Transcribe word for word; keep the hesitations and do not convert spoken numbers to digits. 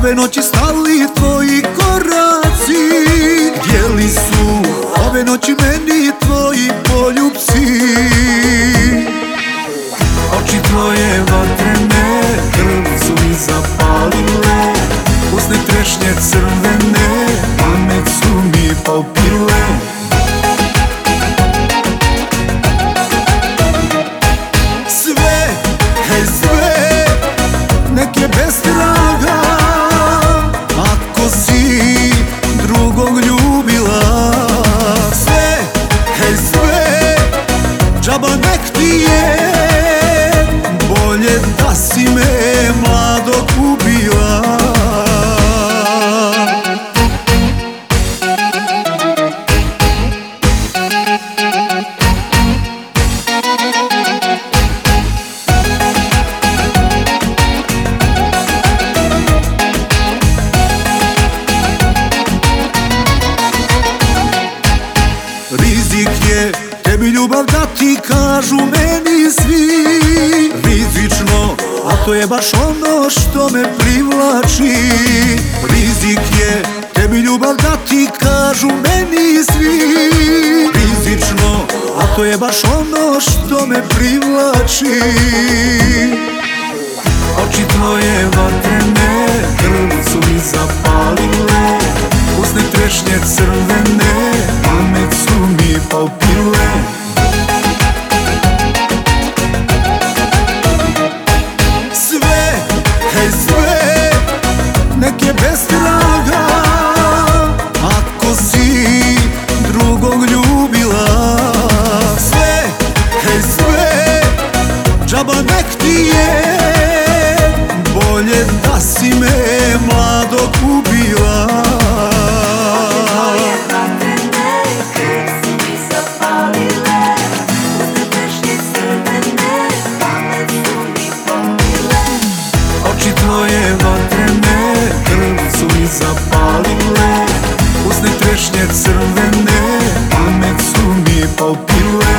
ove noći stali tvoji koraci, gdje su ove noći meni tvoji poljupci. Oči tvoje vatrene krv su mi zapalile, usne trešnje crvene pamet su mi popile. Sve, hej sve, nek je bez traga, ako si drugog ljubila. Sve, hej sve, džaba nek ti je, bolje da si me mladog ubila. Rizik je tebi ljubav dati, kažu meni svi. Rizično, a to je baš ono što me privlači. Rizik je tebi ljubav dati, kažu meni svi. Rizično, a to je baš ono što me privlači. Oči tvoje vatrene krv su mi zapalile, usne trešnje crvene pamet su mi popile. Sve, hej sve, nek je bez traga, ako si drugog ljubila. Sve, hej sve, džaba nek ti je, bolje da si me mladog ubila. Oči tvoje vatrene krv su mi zapalile, usne trešnje crvene pamet su mi popile.